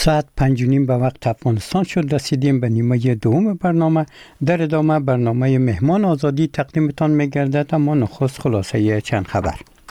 ساعت 5:30 به وقت افغانستان شد. رسیدیم به نیمه دوم برنامه. در ادامه برنامه مهمان آزادی تقدیمتان می‌گردد، اما نخست خلاصه چند خبر.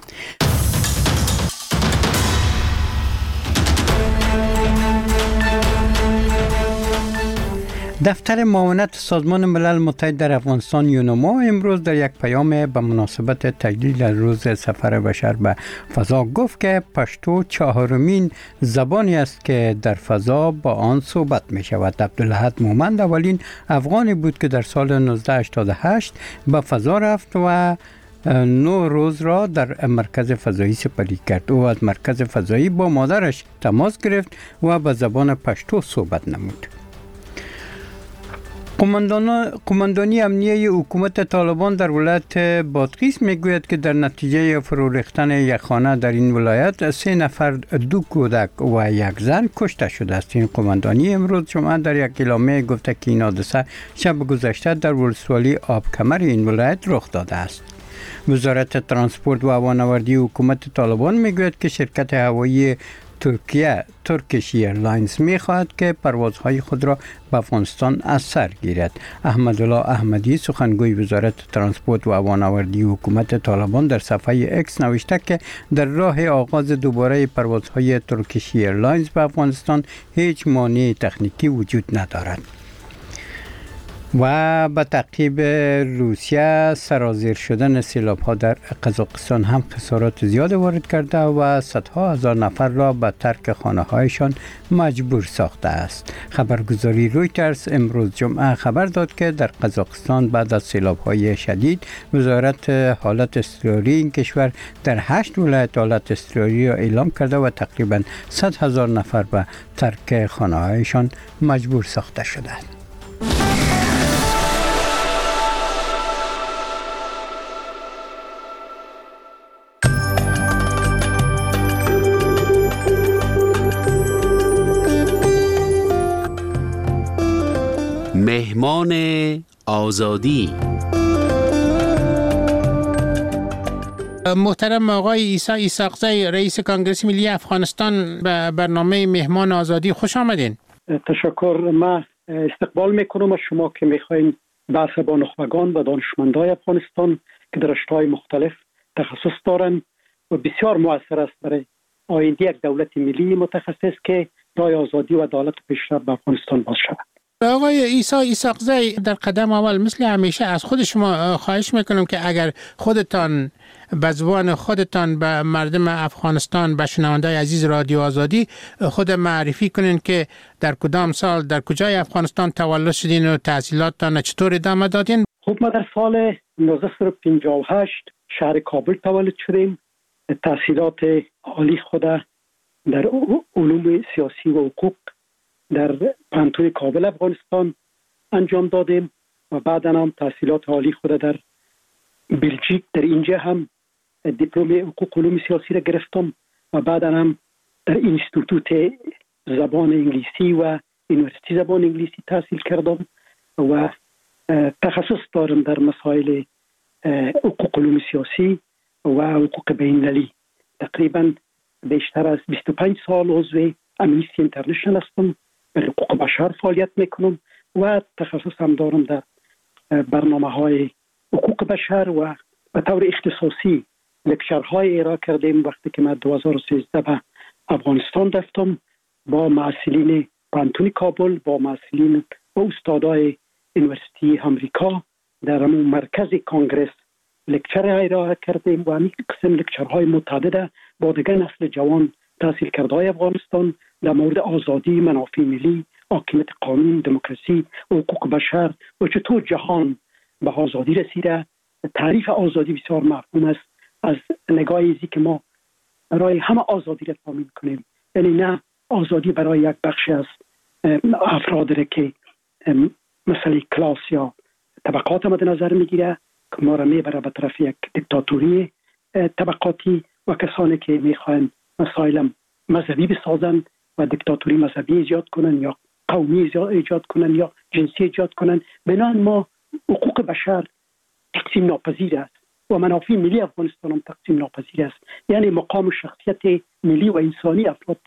دفتر معاونت سازمان ملل متحد در افغانستان یونما امروز در یک پیام به مناسبت تجلیل روز سفر بشر به فضا گفت که پشتو چهارمین زبانی است که در فضا با آن صحبت می شود. عبدالاحد مومند اولین افغانی بود که در سال 1988 به فضا رفت و 9 روز را در مرکز فضایی سپری کرد. او از مرکز فضایی با مادرش تماس گرفت و به زبان پشتو صحبت نمود. قماندانی امنیه حکومت طالبان در ولایت بادغیس میگوید که در نتیجه فرو ریختن یک خانه در این ولایت 3 نفر، 2 کودک و 1 زن کشته شده است. این قماندانی امروز جمعه در یک اعلامیه گفته که این حادثه شب گذشته در ولسوالی آبکمر این ولایت رخ داده است. وزارت ترانسپورت و هوانوردی حکومت طالبان میگوید که شرکت هوایی ترکیش ایرلاینز می‌خواهد که پروازهای خود را به افغانستان از سر گیرد. احمدالله احمدی سخنگوی وزارت ترانسپورت و هوانوردی حکومت طالبان در صفحه اکس نوشته که در راه آغاز دوباره پروازهای ترکیش ایرلاینز به افغانستان هیچ مانع تکنیکی وجود ندارد. و به تعقیب روسیه سرازیر شدن سیلاب‌ها در قزاقستان هم خسارات زیاد وارد کرده و صدها هزار نفر را به ترک خانه‌هایشان مجبور ساخته است. خبرگزاری رویترز امروز جمعه خبر داد که در قزاقستان بعد از سیلاب‌های شدید وزارت حالت اضطراری این کشور در 8 ولایت حالت اضطراری را اعلام کرده و تقریباً 100,000 نفر به ترک خانه‌هایشان مجبور ساخته شدند. مهمان آزادی. محترم آقای عیسی ایساقزی، رئیس کنگره ملی افغانستان، به برنامه مهمان آزادی خوش آمدین. تشکر. ما استقبال میکنم از شما که میخواین بحث با نخبگان و دانشمندای افغانستان که در رشته‌های مختلف تخصص دارند و بسیار مؤثر است برای آینده یک دولت ملی متخصص که راه آزادی و عدالت و پیشرفت به افغانستان باز شود. آقای عیسی ایساقزی، در قدم اول مثل همیشه از خود شما خواهش میکنم که اگر خودتان به زبان خودتان به مردم افغانستان، به شنونده‌های عزیز رادیو آزادی خود معرفی کنین که در کدام سال در کجای افغانستان تولد شدین و تحصیلاتتان چطور ادامه دادین؟ خب ما در سال 1958 شهر کابل تولد شدیم. تحصیلات عالی خود در علوم سیاسی و حقوق در پانتون کابل افغانستان انجام دادیم و بعدا هم تحصیلات عالی خود در بلژیک، در اینجا هم دیپلم حقوق علوم سیاسی را گرفتم و بعدا هم در اینستیتوت زبان انگلیسی و یونیورسیتی زبان انگلیسی تحصیل کردم و تخصص دارم در مسائل حقوق علوم سیاسی و حقوق بین‌المللی. تقریبا بیشتر از 25 سال عضو امنیستی اینترنشنال هستم، به حقوق بشر فعالیت میکنم و تخصص هم دارم در برنامه‌های حقوق بشر و به طور اختصاصی لکچرهای ارائه کردیم. وقتی که من 2013 به افغانستان رفتم با معلولین پانتون کابل، با معلولین و استادای یونیورسیتی امریکا در همون مرکز کنگره لکچر ارائه کردیم و همین قسم لکچرهای متعدد با دیگر نسل جوان تحصیل کرده های افغانستان در مورد آزادی، منافع ملی، حاکمیت قانون، دموکراسی و حقوق بشر و چطور جهان به آزادی رسیده. تعریف آزادی بسیار مفهوم است از نگاه ازی که ما برای همه آزادی را تامین کنیم، یعنی نه آزادی برای یک بخش از افراد را که مثلا کلاس یا طبقات مد نظر میگیره که ما را میبره به طرف یک دیکتاتوری طبقاتی و کسانی که میخواین مسائل مذهبی بسازن و دیکتاتوری مذهبی ایجاد کنن یا قومی ایجاد کنن یا جنسی ایجاد کنن. بنابراین ما حقوق بشر تقسیم ناپذیر است و منافع ملی افغانستان هم تقسیم ناپذیر است. یعنی مقام و شخصیت ملی و انسانی افراد باید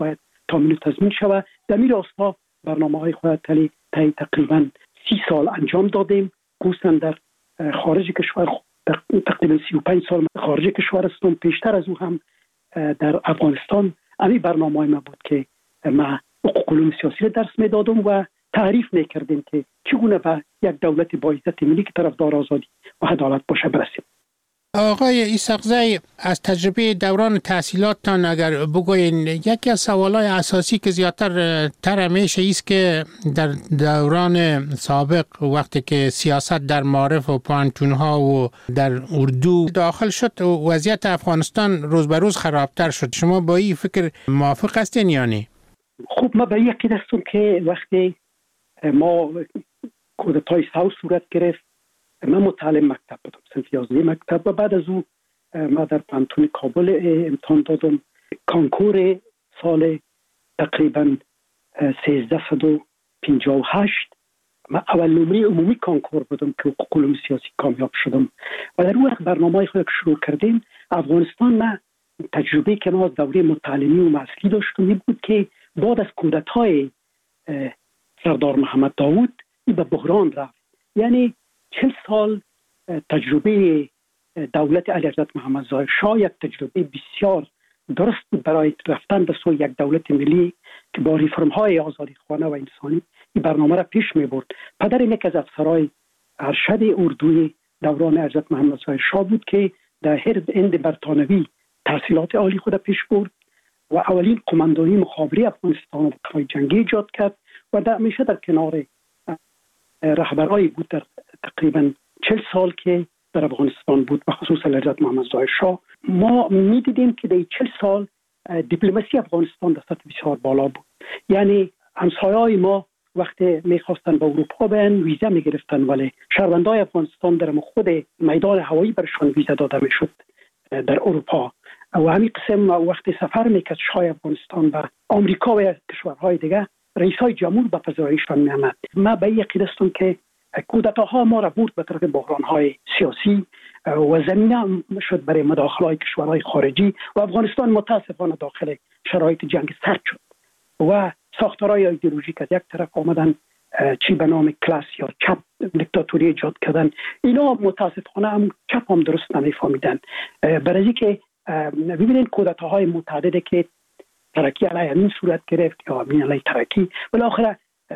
تامین و تضمین شود. در این راستا برنامه‌های خود تقریبا 30 سال انجام دادیم. خصوصا در خارج کشور تقریبا 35 سال خارج کشور هستم. پیشتر از او هم در افغانستان این برنامه ما بود که ما حقوق علوم سیاسی را درس میدادم و تعریف میکردیم که چگونه به یک دولت با عزت ملی که طرفدار آزادی و عدالت باشه برسیم. آقای ایساقزی، از تجربه دوران تحصیلاتتان اگر بگوین، یکی از سوالای اساسی که زیادتر همیشه است که در دوران سابق وقتی که سیاست در معارف و پوانتونها و در اردو داخل شد وضعیت افغانستان روز به روز خرابتر شد. شما با این فکر موافق هستین یا نه؟ خب ما به یکی دستم که وقتی ما کودتای ساو صورت گرفت، من متعلم مکتب بودم، صنف 11 مکتب، و بعد از او ما در پانتون کابل امتحان دادم. کانکور سال تقریبا 1358 من اول نمره عمومی کانکور بودم که حقوق علوم سیاسی کامیاب شدم و در اون وقت برنامه‌ای خود که شروع کردیم افغانستان، ما تجربه که ما از دوره متعلمی و مسئولی داشتیم این بود که بعد از کودتای سردار محمد داود به بحران رفت. یعنی 40 سال تجربه دولت علیحضرت محمد ظاهر شاه یک تجربه بسیار درست بود برای رفتن به سوی یک دولت ملی که با ریفرم های آزادی خواهانه و انسانی این برنامه را پیش می برد. پدر یک از افسرهای ارشد اردوی دوران حضرت محمد ظاهر شاه بود که در هند برطانوی تحصیلات عالی خود پیش برد و اولین قماندانی مخابره افغانستان و قوای جنگی ایجاد کرد و همیشه در کنار رهبرایی بود در تقریبا 40 سال که در افغانستان بود و خصوصا حضرت محمد ظاهر شاه. ما می‌دیدیم که در 40 سال دیپلماسی افغانستان در سطح بسیار بالا بود. یعنی همسایه‌های ما وقتی می‌خواستن به اروپا برن ویزا می‌گرفتن، ولی شهروندان افغانستان در خود میدان هوایی برشان ویزا داده می‌شد در اروپا. و همین قسم وقتی سفر می‌کرد شاه افغانستان به آمریکا و کشورهای دیگه، رئیس‌های جمهور به پذیراییشان می‌آمد. ما به یقین هستم که کودتاها ما را برد به طرف بحران‌های سیاسی و زمینه شد برای مداخله‌های کشورهای خارجی و افغانستان متاسفانه داخل شرایط جنگ سرد شد و ساختارهای ایدئولوژیک از یک طرف آمدن، چی به نام کلاس یا چپ دیکتاتوری ایجاد کردن. اینا متاسفانه هم چپ هم درست نمی‌فهمیدن. برای اینکه ببینید کودتاهای متعددی که ترکی علیه امین صورت گرفت یا امین علیه ترکی، بالاخره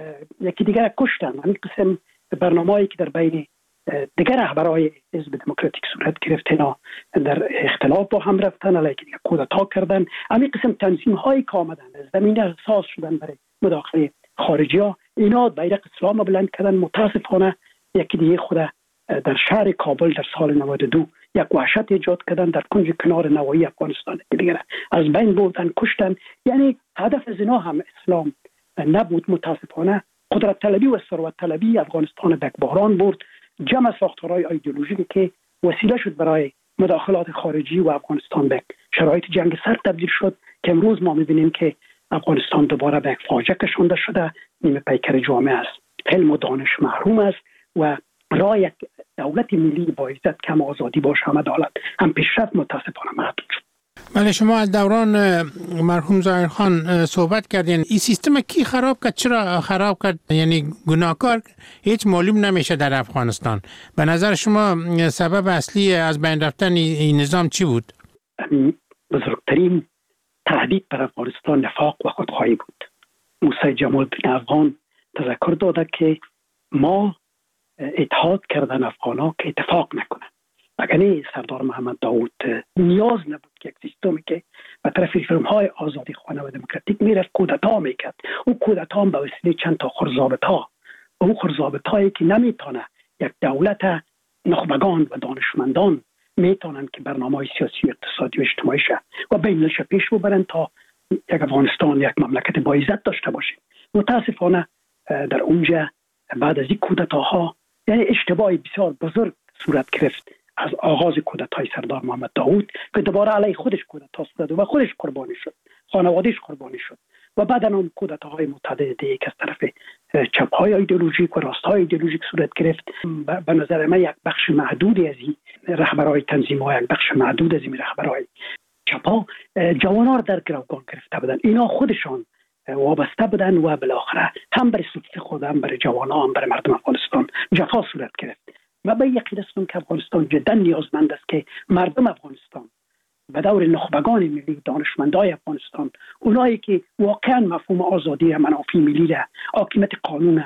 یکی دیگر کشتن. همین قسم برنامه‌ای که در بین دیگر رهبرای حزب دموکراتیک صورت گرفت، اینا در اختلاف با هم رفتن، علیه دیگر کودتا کردن. همین قسم تنظیم‌هایی که آمدن زمینه ساز شدن برای مداخله خارجی‌ها، اینا بیرق اسلام بلند کردن. متاسفانه یکی دیگه خود در شهر کابل در سال 92 یک وحشت ایجاد کردن، در کنج کنار نوایی افغانستان دیگر از بین بردن، کشتن. یعنی هدف از اینا هم اسلام نبود. متاسفانه قدرت طلبی و ثروت طلبی افغانستان به بحران برد. جمع ساختارهای ایدئولوژیکی که وسیله شد برای مداخلات خارجی و افغانستان به شرایط جنگ سرد تبدیل شد که امروز ما می‌بینیم که افغانستان دوباره به یک فاجعه کشانده شده. نیمه پیکر جامعه است، علم و دانش محروم است و راه یک دولت ملی با عزت کم آزادی باشه هم عدالت هم پیشرفت متاسفانه محدود شد. بله، شما از دوران مرحوم ظاهرخان صحبت کردین. این سیستم کی خراب کرد؟ چرا خراب کرد؟ یعنی گناهکار هیچ معلوم نمیشه در افغانستان. به نظر شما سبب اصلی از بین رفتن این نظام چی بود؟ بزرگترین تهدید بر افغانستان نفاق و خودخواهی بود. موسی جمال الدین افغان تذکر داده که ما اتحاد کردن افغانا که اتفاق نکنن. اگر نه سردار محمد داود نیاز نبود که یک سیستمی که به طرف ریفرم‌های آزادی خواهانه و دموکراتیک میرفت کودتا میکرد. اون کودتا هم به وسیله چند تا خرزابط‌ها، اون خرزابط‌هایی که نمیتونه یک دولت نخبگان و دانشمندان میتونن که برنامه‌های سیاسی و اقتصادی و اجتماعی شه و بین‌المللی پیش ببرن تا یک افغانستان یک مملکت با عزت داشته باشه. متاسفانه در اونجا بعد از این کودتاها یعنی اشتباهی بسیار بزرگ صورت گرفت از آغاز کودتای سردار محمد داود که دوباره علیه خودش کودتا صورت و خودش قربانی شد، خانوادهش قربانی شد و بعد هم کودتاهای متعدد دیگه که از طرف چپ‌های ایدئولوژیک و راست‌های ایدئولوژیک صورت گرفت. به نظر من یک بخش محدودی از این رهبرای تنظیم‌ها، یک بخش محدود از این رهبرای چپ‌ها جوان‌ها در گروگان گرفته بودن. اینا خودشان وابسته بودن و بالاخره هم برای سکته خود، هم برای جوانان، هم برای مردم افغانستان جفا صورت گرفت. و به یقین هستم که افغانستان جدا نیازمند است که مردم افغانستان به دور نخبگان ملی، دانشمندای افغانستان، اونایی که واقعا مفهوم آزادی، منافع ملی، حاکمیت قانون،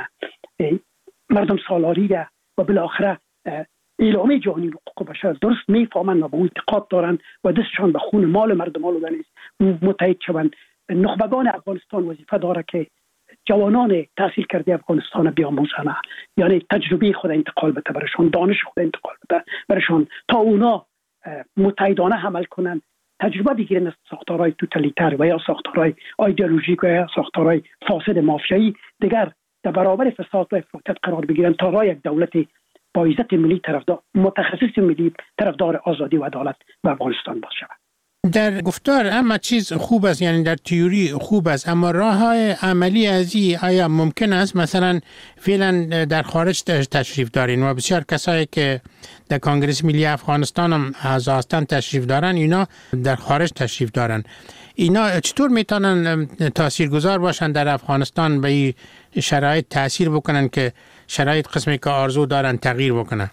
مردم سالاری و بالاخره اعلامیه جهانی حقوق بشر درست میفهمند و به اون اعتقاد دارند و دستشان به خون مال مردم آلوده نیست، متحد شوند. نخبگان افغانستان وظیفه داره که جوانان تحصیل کرده افغانستان بیاموزند، یعنی تجربه خود انتقال بده برشان، دانش خود انتقال بده برشان، تا اونا متحدانه عمل کنند، تجربه بگیرن از ساختارهای توتالیتر و یا ساختارهای ایدئولوژیک و یا ساختارهای فاسد مافیایی دیگر در برابر فساد و افراطیت قرار بگیرن تا راه یک دولت با عزت ملی طرفدار، متخصص ملی طرفدار آزادی و عدالت و افغانستان باشه. در گفتار اما چیز خوب است، یعنی در تئوری خوب است، اما راه های عملی ازی آیا ممکن است؟ مثلا فعلا در خارج تشریف دارین و بسیار کسایی که در کنگره ملی افغانستان هم هستند تشریف دارن، اینا در خارج تشریف دارن. اینا چطور میتونن تاثیرگذار باشن در افغانستان، به این شرایط تاثیر بکنن که شرایط قسمی که آرزو دارن تغییر بکنن؟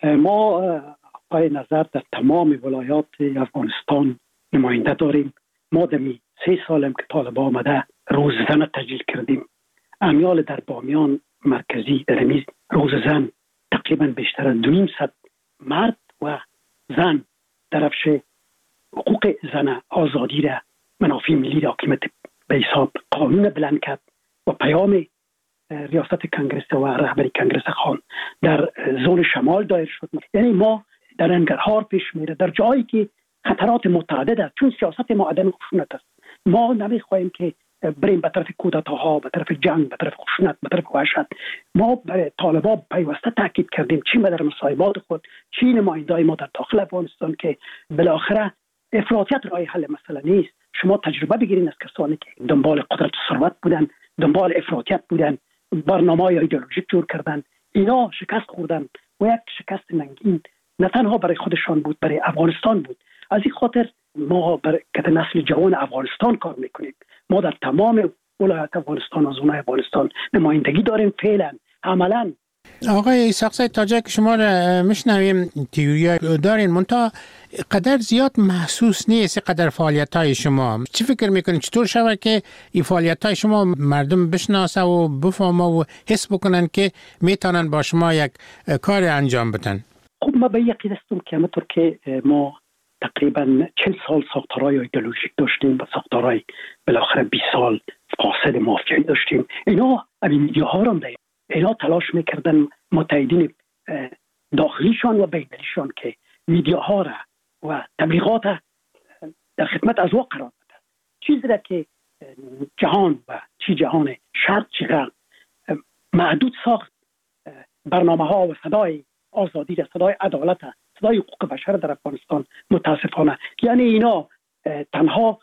ما پای نظر در تمام ولایات افغانستان نماینده داریم. ما دمی 3 سالم که طالبان آمده روززن تجلیل کردیم. امیال در بامیان مرکزی در میز روززن تقریبا بیشتر از 200 مرد و زن درفش حقوق زن، آزادی را، منافع ملی را، حاکمیت به حساب قانون بلند کرد و پیام ریاست کنگره و رهبری کنگره خان در زون شمال دایر شد. یعنی ما در ننگرهار پیش میره، در جایی که خطرات متعدد است، چون سیاست ما عدم خشونت است. ما نمیخواهیم که بریم به طرف کودتاها، به طرف جنگ، به طرف خشونت، به طرف وحشت. ما برای طالبان پیوسته تاکید کردیم، چی ما در مصاحبات خود، چی نمایندای ما در داخل افغانستان، که بالاخره افراطیت راه حل مسئله نیست. شما تجربه بگیرید از کسانی که دنبال قدرت و ثروت بودن، دنبال افراطیت بودن، برنامه‌های ایدئولوژیک جور کردن، اینا شکست خوردن و یک شکست ننگین نه تنها برای خودشان بود، برای افغانستان بود. از این خاطر ما برای نسل جوان افغانستان کار میکنیم. ما در تمام ولایات افغانستان و زونای افغانستان نمایندگی داریم. فعلا عملا آقای اسحاق تاجک، شما را میشنویم، تئوری دارین، منتها قدر زیاد محسوس نیست قدر فعالیت های شما. چی فکر میکنید چطور شود که این فعالیت های شما مردم بشناسه و بفهمه و حس بکنن که میتونن با شما یک کار انجام بدن؟ خب ما به یقین هستم که همونطور که ما تقریبا 40 سال ساختارهای ایدئولوژیک داشتیم و ساختارهای بالاخره 20 سال فاسد مافیایی داشتیم، اینا میدیاها رو داریم، اینا تلاش میکردن متحدین داخلیشان و بین‌المللیشان که میدیاها را و تبلیغات در خدمت از واقع قرار بده. چیزی را که جهان و چی جهان شرق چی غرب محدود ساخت، برنامه ها و صدای آزادی را، صدای عدالت، صدای حقوق بشر در افغانستان متاسفانه، یعنی اینا تنها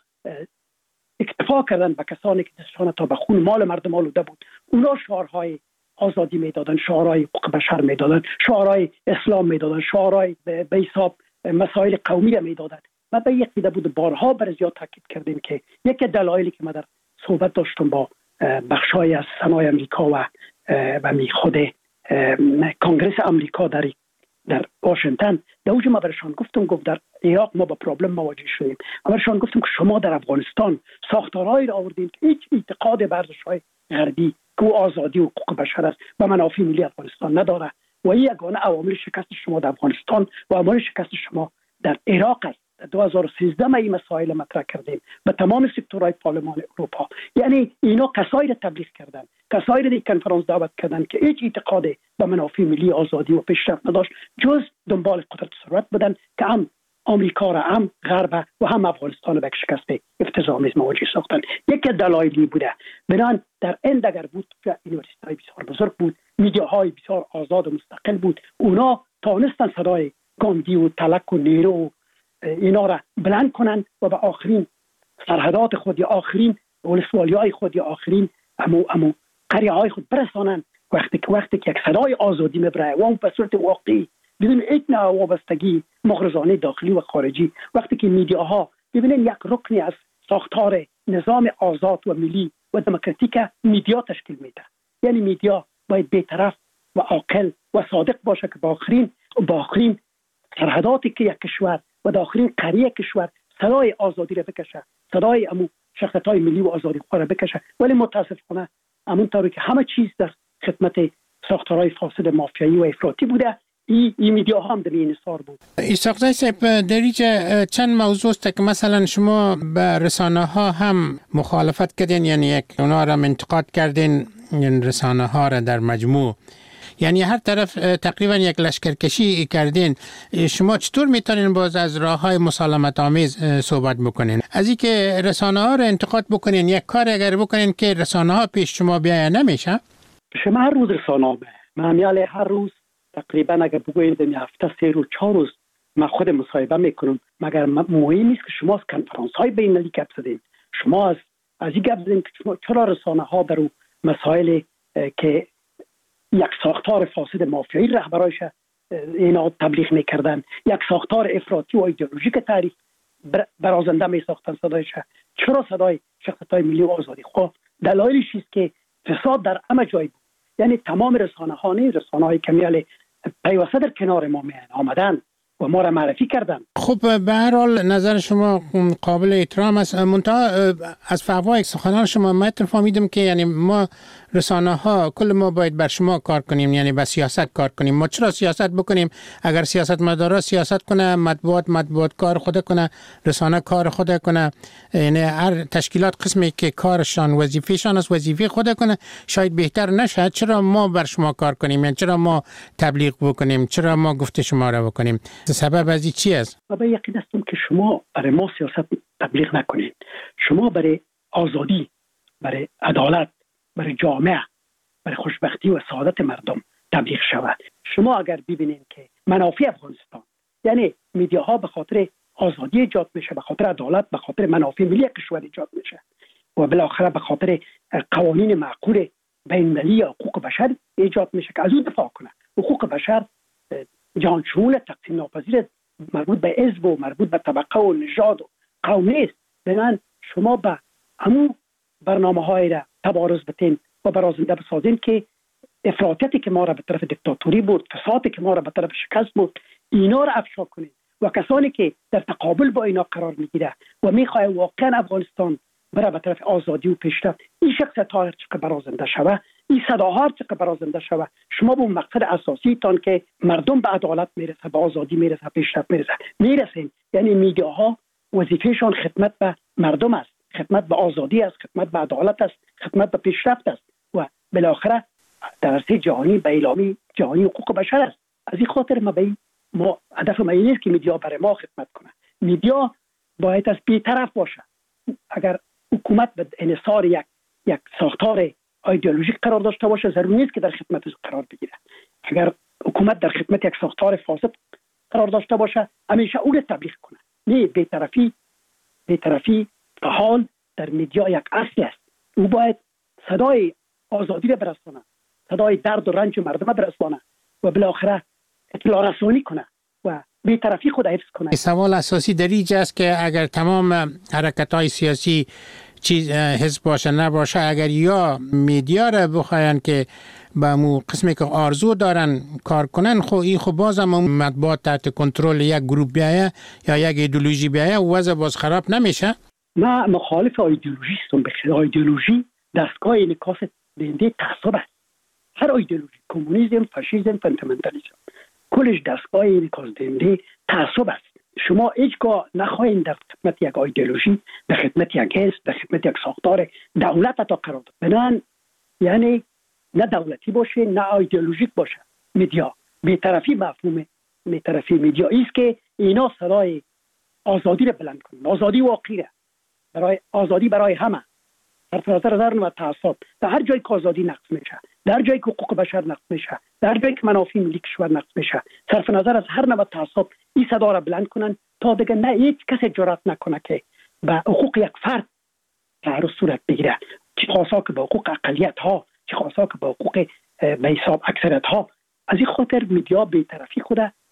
اکتفا کردن به کسانی که دستشان تا به خون مال مردم آلوده بود. اونا شعارهای آزادی میدادن، شعارهای حقوق بشر میدادن، شعارهای اسلام میدادن، شعارهای به حساب مسائل قومی میدادن. ما به یک دیده بود بارها بر زیاد تاکید کردیم که یک دلایلی که ما در صحبت داشتم با بخشای از سنای امریکا و خود کنگره امریکا در واشنگتن، در اوج ما برشان گفتم، گفت در عراق ما با پرابلم مواجه شدیم. ما برشان گفتم که شما در افغانستان ساختارهایی را آوردین که هیچ اعتقاد به ارزش‌های غربی که آزادی و حقوق بشر است و منافع ملی افغانستان نداره و این یگانه عوامل شکست شما در افغانستان و عوامل شکست شما در عراق است. 2013 ما این مسائل مطرح کردیم به تمام سکتورهای پارلمان اروپا. یعنی اینا کسایی را تبلیغ کردن، کسایی را در کنفرانس دعوت کردن که هیچ اعتقاد به منافع ملی، آزادی و پیشرفت نداشت، جز دنبال قدرت و ثروت بودن که هم آمریکا را، هم غرب و هم افغانستان به شکست افتضاح‌آمیز مواجه ساختن. یک دلایلی بوده. بنان در این اگر بود که یونیورسیتی‌های بسیار بزرگ بود، میدیاهای بسیار آزاد و مستقل بود، اونا تانستن صدای گاندی و تلک و نیرو اینا را بلند کنن و به آخرین سرحدات خود یا آخرین ولسوالی‌های خود یا آخرین امو قریه‌های خود برسانن. وقتی که یک صدای آزادی میبره و اون به صورت واقعی بدون هیچ نوع وابستگی مغرضانه داخلی و خارجی، وقتی که میدیاها ببینن یک رکنی از ساختار نظام آزاد و ملی و دموکراتیک میدیا تشکیل میده. یعنی میدیا باید بی‌طرف و عاقل و صادق باشه که با آخرین سرحداتی که یک کشور و داخلین قریه کشور صدای آزادی را بکشه، صدای امو شخصیت‌های ملی و آزادی خواه را بکشه. ولی متاسفانه همونطوری که همه چیز در خدمت ساختارهای فاسد مافیایی و افراطی بوده، این میدیا هم در این انحصار بود. ایساقزی صاحب، در اینجا چند موضوع است که مثلا شما به رسانه ها هم مخالفت کردین، یعنی یک اونا را انتقاد کردین، یعنی رسانه ها را در مجموع، یعنی هر طرف تقریبا یک لشکرکشی کردین. شما چطور میتونین باز از راه‌های مسالمت آمیز صحبت بکنین؟ از این که رسانه ها را انتقاد بکنین، یک کار اگر بکنین که رسانه ها پیش شما بیاین نمیشه؟ شما هر روز رسانه ها به هر روز تقریبا اگر بگوییم در هفته 3 روز 4 روز من خود مصاحبه میکنم، مگر مهم نیست که شما از کنفرانس های بین المللی گپ زدین، شما از این گپ زدین که شما چرا رسانه ها در مسائل که یک ساختار فاسد مافیایی رهبرایش اینا تبلیغ میکردن، یک ساختار افراطی و ایدئولوژیک تعریف برازنده میساختن صدایش، چرا صدای شخصیت‌های ملی و آزادی خواه؟ دلایلش است که فساد در همه جای بود. یعنی تمام رسانه ها نه، رسانه های کمیال پیوسته در کنار ما آمدن و ما را معرفی کردن. خب به هر حال نظر شما قابل احترام است. منتها از فوای سخنان شما من فهمیدم که یعنی ما رسانه ها کل ما باید بر شما کار کنیم، یعنی با سیاست کار کنیم. ما چرا سیاست بکنیم؟ اگر سیاست مدارا سیاست کنه، مطبوعات کار خود کنه، رسانه کار خود کنه، یعنی هر تشکیلات قسمی که کارشان وظیفهشان است وظیفه خود کنه، شاید بهتر نشه. چرا ما بر شما کار کنیم؟ یعنی چرا ما تبلیغ بکنیم؟ چرا ما گفت شما را بکنیم؟ سبب از این چی است؟ من یقین هستم که شما برای ما سیاست تبلیغ نکنید. شما برای آزادی، برای عدالت، برای جامعه، برای خوشبختی و سعادت مردم تبلیغ شود. شما اگر ببینید که منافع افغانستان، یعنی میدیاها به خاطر آزادی ایجاد میشه، به خاطر عدالت، به خاطر منافع ملی کشور ایجاد میشه و بالاخره به خاطر قوانین معقول بین‌المللی یا حقوق بشر ایجاد میشه که از اون دفاع کنه. حقوق بشر جهان شمول تقسیم ناپذیر، مربوط به حزب و مربوط به طبقه و نژاد و قوم نیست. بنابراین شما به همون برنامه‌های را تبارز بتین و برازنده بسازین که افراطیتی که ما را به طرف دیکتاتوری بود، فسادی که ما را به طرف شکست بود، اینا را افشا کنید و کسانی که در تقابل با اینا قرار میگیره و میخواه واقعا افغانستان بره به طرف آزادی و پیشرفت، این شخصیت‌ها هر چقدر برازنده شوه، این صداها هر چقدر برازنده شوه، شما به مقصد اساسی تان که مردم به عدالت میرسه، به آزادی میرسه، پیشرفت میرسین. یعنی میدیاها وظیفهشان خدمت به مردم است، خدمت به آزادی است، خدمت به عدالت است، خدمت به پیشرفت است و بالاخره در عرصه جهانی به اعلامی جهانی حقوق بشر است. از این خاطر ما هدف ما این است که میدیا برای ما خدمت کنه. میدیا باید از بی‌طرف باشه. اگر حکومت به انحصار یک ساختار ایدئولوژیک قرار داشته باشه، ضروری نیست که در خدمت قرار بگیره. اگر حکومت در خدمت یک ساختار فاسد قرار داشته باشه، همیشه او را تبلیغ کنه. نه، بی‌طرفی فعال در میدیا یک اصل است. او باید صدای آزادی را برسانه، صدای درد و رنج مردم برسانه و بالاخره اطلاع رسانی کنه و بی‌طرفی خود حفظ کنه. سوال اساسی در اینجا است که اگر تمام حرکت‌های سیاسی چیز حزب باشه نباشه، اگر یا میدیا را بخواین که با مو قسمی که آرزو دارن کار کنن، خب باز هم مطبوعات تحت کنترل یک گروه بیایه یا یک ایدئولوژی بیایه و وضع باز خراب نمیشه. من مخالف ایدئولوژی هستم. به ایدئولوژی دستگاه انعکاس دهنده تعصب است. هر ایدئولوژی، کمونیسم، فاشیسم، فاندامنتالیسم، کلش دستگاه انعکاس دهنده تعصب است. شما هیچگاه نخواهید در خدمت یک ایدئولوژی، در خدمت یک حزب، در خدمت یک ساختار دولت تا قرار داد. بنان یعنی نه دولتی باشه نه ایدئولوژیک باشه. میدیا بی‌طرفی مفهوم بی‌طرفی میدیا است که اینا صدای آزادی را بلند کنند. آزادی واقعی، برای آزادی برای همه، صرف نظر از هر نوع تعصب. در هر جایی که آزادی نقض میشه، در جایی که حقوق بشر نقض میشه، در جایی که منافع ملی کشور نقض میشه، صرف نظر از هر نوع تعصب این صدا را بلند کنن تا دیگه نه هیچ کسی جرأت نکنه که به حقوق یک فرد تعرض صورت بگیره، چه خاصا که به حقوق اقلیت ها، چه خاصا که به حقوق به حساب اکثریت ها. از این خاطر میدیا بی‌طرفی خود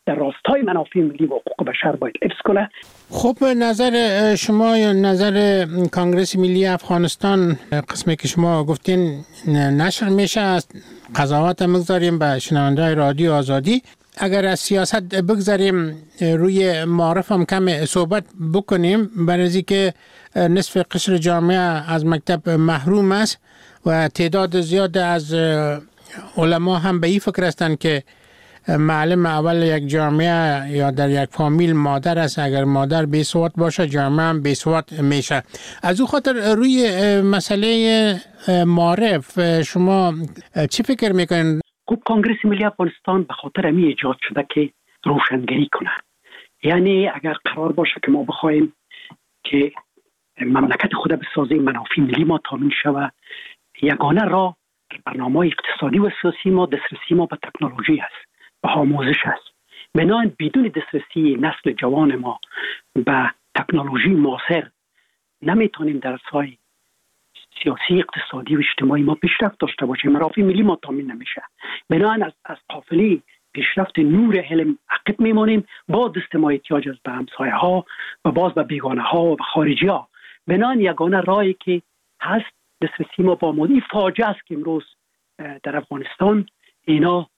در راستای منافع ملی و حقوق بشر باید حفظ کنه. خب نظر شما یا نظر کنگره ملی افغانستان قسمی که شما گفتین نشر میشه از قضاوت مگذاریم به شنونده‌های رادیو آزادی. اگر از سیاست بگذاریم روی معارف هم کم صحبت بکنیم، برای که نصف قشر جامعه از مکتب محروم است و تعداد زیاد از علما هم به این فکر هستند که معلم اول یک جامعه یا در یک فامیل مادر است. اگر مادر بی‌سواد باشه جامعه هم بی‌سواد میشه. از او خاطر روی مسئله معارف شما چی فکر میکنین؟ خب کنگره ملی افغانستان به خاطر امی ایجاد شده که روشنگری کنه. یعنی اگر قرار باشه که ما بخوایم که مملکت خود بسازیم، منافع ملی ما تامین شود، یگانه راه برنامه اقتصادی و سیاسی ما دسترسی ما به تکنولوژی است، به آموزش است. بنابراین بدون دسترسی نسل جوان ما به تکنولوژی معاصر نمیتونیم در سای سیاسی، اقتصادی و اجتماعی ما پیشرفت داشته باشیم. منافع ملی ما تامین نمیشه. بنابراین از قافله پیشرفت نور علم عقب میمانیم. با دست ما احتیاج است به همسایه ها و باز به بیگانه ها و به خارجی ها. بنابراین یگانه راهی که هست دسترسی ما با مادی. فاجعه است که امروز در افغانستان اینا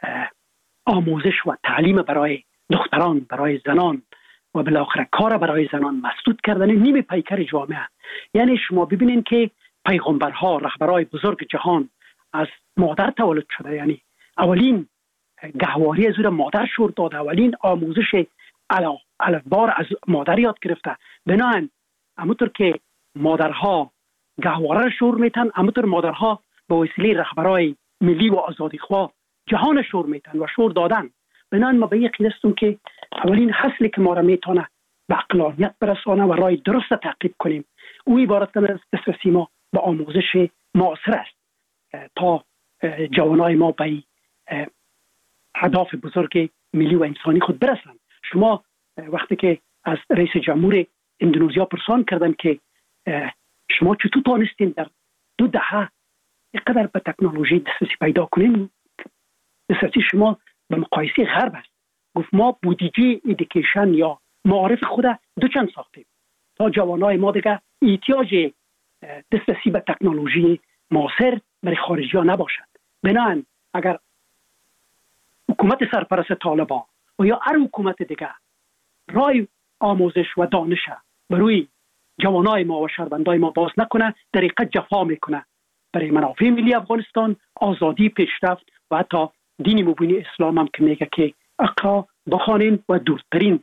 آموزش و تعلیم برای دختران، برای زنان و بالاخره کار برای زنان مسدود کردن نیمه پیکر جامعه. یعنی شما ببینید که پیغمبرها، رهبرای بزرگ جهان از مادر تولد شده. یعنی اولین گهواری از او مادر شور داده، اولین آموزش الفبار از مادر یاد گرفته. بنابراین همونطور که مادرها گهواره شور میتن، همونطور مادرها به وسیله رهبرای ملی و آزادیخواه جهان شور میتن و شور دادن. بنابراین ما به این عقیده هستیم که اولین حاصلی که ما را میتونه به عقلانیت برسانه و راه درست تعقیب کنیم او عبارت کنه از دسترسی ما به آموزش معاصر است تا جوانای ما به اهداف بزرگ ملی و انسانی خود برسند. شما وقتی که از رئیس جمهور اندونزیا پرسان کردن که شما چطور تانستین در 2 دهه اینقدر به تکنولوژی دسترسی پیدا کنین؟ دسترسی شما به مقایسه غرب است. گفت ما بودجه ایدوکیشن یا معارف خود 2 چند ساختیم تا جوانای ما دیگه احتیاج دسترسی به تکنولوژی معاصر برای خارجی ها نباشد. بنابراین اگر حکومت سرپرست طالبان و یا هر حکومت دیگه رای آموزش و دانش بروی جوانای ما و شهروندای ما باز نکنه، طریقه جفا میکنه برای منافع ملی افغانستان، آزادی، پیشرفت و حتی دین مبین اسلام هم که میگه که اقرا بخوانین و دورترین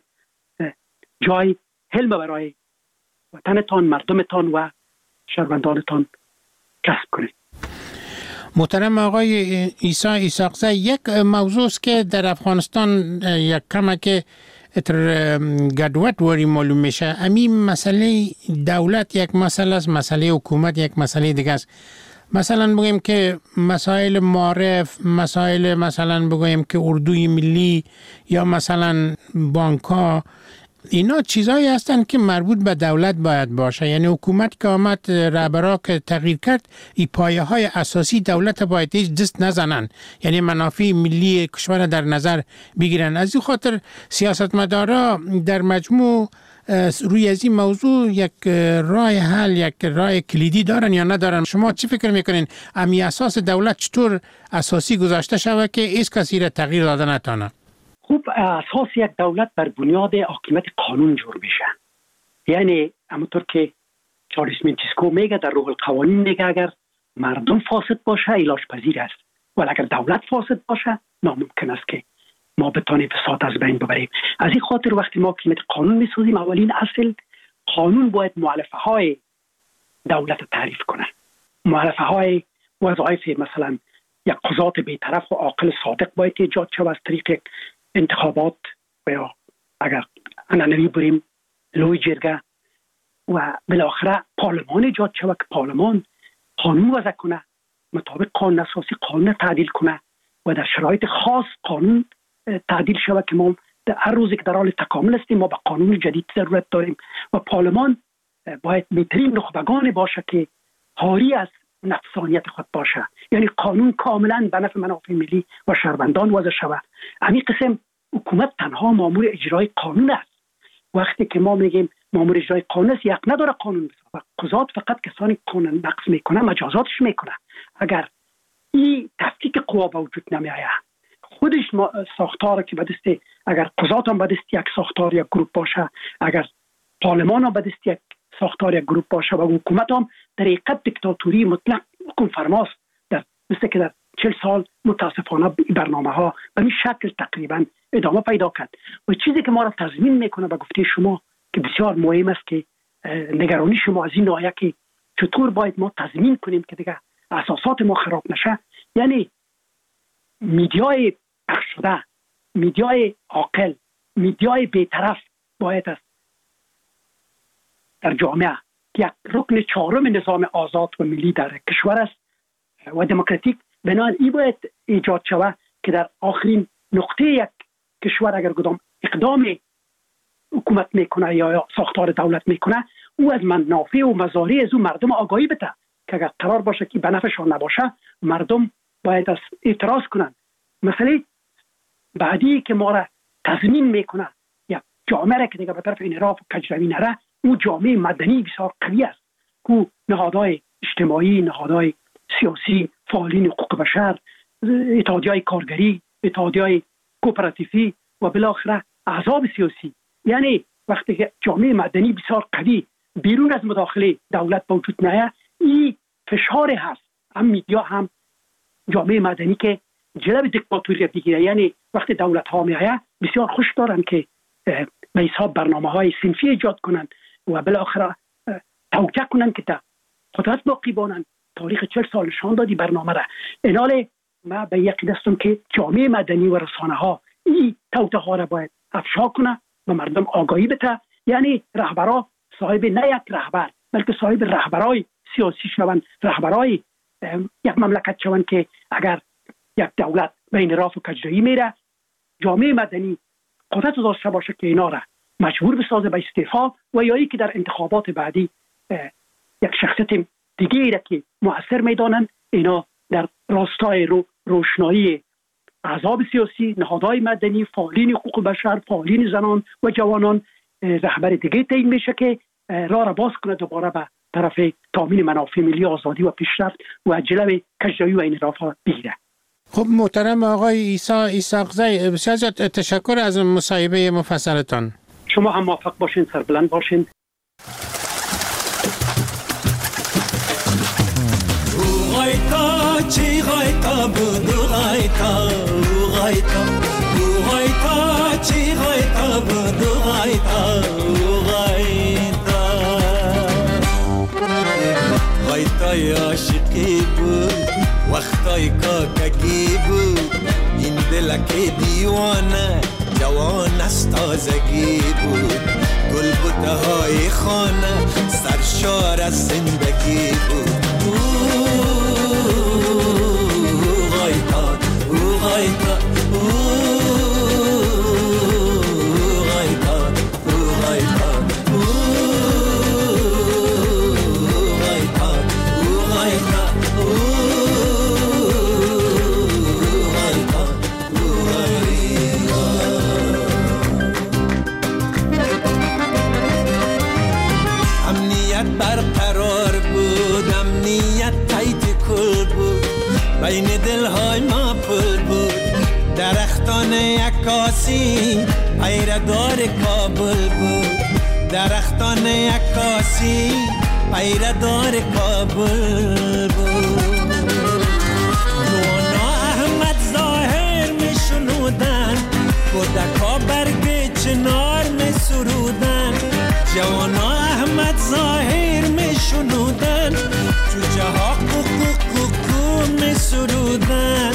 جای علم برای وطنتان، مردمتان و شهروندانتان کسب کنید. محترم آقای عیسی ایساقزی، یک موضوع است که در افغانستان یک کمک گدوت وری معلوم میشه. همین مسئله دولت یک مسئله است، مسئله حکومت یک مسئله دیگه است. مثلا بگویم که مسائل معارف، مسائل مثلا بگویم که اردوی ملی یا مثلا بانک‌ها، اینا چیزایی هستند که مربوط به دولت باید باشه. یعنی حکومت که آمد، رهبرا که تغییر کرد، این پایه های اساسی دولت باید هیچ دست نزنن، یعنی منافع ملی کشور در نظر بگیرن. از این خاطر سیاستمدارا در مجموع روی از این موضوع یک راه حل، یک راه کلیدی دارن یا ندارن؟ شما چی فکر میکنین امی اساس دولت چطور اساسی گذاشته شود که هیچ کسی را تغییر داده نتونه؟ خوب، اساس یک دولت بر بنیاد حاکمیت قانون جور میشه. یعنی همونطور که چارلز منتسکو میگه در روح القوانین، میگه اگر مردم فاسد باشه علاج پذیر است، ولی اگر دولت فاسد باشه ناممکن است که ما بتونیم فساد از بین ببریم. از این خاطر وقتی ما حاکمیت قانون میسازیم، اولین اصل قانون باید مؤلفه های دولت تعریف کنه. مؤلفه های وظایف، مثلا یک قضات بی‌طرف و عاقل صادق باید ایجاد شود از طریق انتخابات و یا اگر عنعنوی بریم لوی جرگه، و بالاخره پارلمان ایجاد شود که پارلمان قانون وضع کنه، مطابق قانون اساسی قانون تعدیل کنه و در شرایط خاص قانون تعدیل شود که ما در هر روزی که در حال تکامل هستیم ما به قانون جدید ضرورت داریم. و پارلمان باید بهترین نخبگان باشه که حاری از نفسانیت خود باشه، یعنی قانون کاملا به نفع منافع ملی و شهروندان وضع شود. همین قسم حکومت تنها مامور اجرای قانون است. وقتی که ما میگیم مامور اجرای قانون است، یک نداره قانون بسازه. قضات فقط کسانی قانون نقض میکنه مجازاتش میکنه. اگر این تفکیک قوا به وجود نمیآید، خودش ساختار که به دست، اگر قضات هم به دست یک ساختار یک گروه باشه، اگر پارلمان هم به دست یک ساختار یک گروه باشه و حکومت هم در حقیقت دیکتاتوری مطلق حکم فرماست، در مثل که در 40 سال متاسفانه برنامه ها به این شکل تقریبا ادامه پیدا کرد. و چیزی که ما را تضمین میکنه به گفته شما که بسیار مهم است که نگرانی شما از این ناحیه که چطور باید ما تضمین کنیم که دیگه اساسات ما خراب نشه، یعنی میدیای پخش شده، میدیای عاقل، میدیای بی‌طرف باید است در جامعه که یک رکن چهارم نظام آزاد و ملی در کشور است و دموکراتیک، بنابراین این باید ایجاد شود که در آخرین نقطه یک کشور اگر کدام اقدام حکومت میکنه یا ساختار دولت میکنه، او از منافع و مضاری از او مردم آگاهی بده که اگر قرار باشه که به نفعشان نباشه مردم باید از اعتراض کنند. مسئله بعدی که ما را تضمین میکنه یا جامعه را که دیگه به طرف انحراف و کجروی نره، او جامعه مدنی بسیار قوی است که نهادهای اجتماعی، نهادهای سیاسی، فعالین حقوق بشر، اتحادیه‌های کارگری، اتحادیه‌های کوپراتیفی و بالاخره احزاب سیاسی، یعنی وقتی که جامعه مدنی بسیار قوی بیرون از مداخله دولت به وجود نیاید، این فشار هست هم میدیا هم جامعه مدنی که جلب دیکتاتوری بگیره. یعنی وقتی دولت ها میآید بسیار خوش دارن که به حساب برنامه‌های صنفی ایجاد کنن و بالاخره توقع کنن که قدرت باقی بانن. تاریخ 40 سال نشان دادی برنامه را. ایناله ما به یقین هستم که جامعه مدنی و رسانه ها این توطئه ها را باید افشا کنه و مردم آگاهی بده. یعنی رهبرا صاحب نه یک رهبر بلکه صاحب رهبرای سیاسی شوند، رهبرای یک مملکت شوند که اگر یک دولت به انحراف و کجروی میره، جامعه مدنی قدرت داشته باشه که اینا را مجبور بسازه به استعفا و یا ای که در انتخابات بعدی یک شخصیت دیگه ای را که مؤثر میدانند اینا در راستای روشنایی احزاب سیاسی، نهادهای مدنی، فعالین حقوق بشر، فعالین زنان و جوانان رهبر دیگه تعیین میشه که راه را باز کنه دوباره به طرف تامین منافع ملی، آزادی و پیشرفت و جلب کجروی و انحراف بگیره. خب محترم آقای عیسی اسحاقزی، بسیار زیاد تشکر از مصاحبه مفصلتان. شما هم موفق باشین، سربلند باشین. چی غایتا بود غایتا غایتا غایتا چی غایتا بود غایتا غایتا غایتای عاشقی بود وقتای کاکگی بود این دلک دیوانه جوان از تازگی بود گلبوته های خانه سرشار از زندگی بود برقرار بود، امنیت تایت کل بود، بین دلهای ما پل بود، درختان عکاسی پیردار کابل بود، درختان عکاسی پیردار کابل بود. نونا احمد ظاهر می شنودن، کودکا برگ چنار می سرودن، جوانا احمد ظاهر می شنودن، جوجه ها کوکو می سرودن.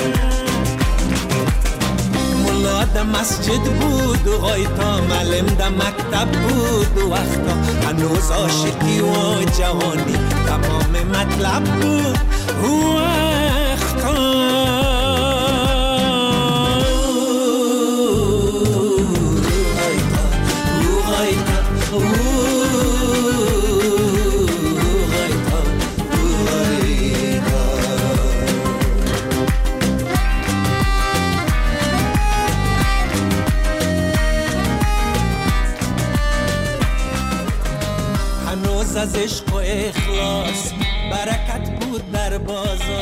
ملا ده مسجد بود و غایتا معلم ده مکتب بود و وقتا هنوز عاشقی و جوانی تمام مطلب بود و وقتا عشق و اخلاص، برکت بود در بازار.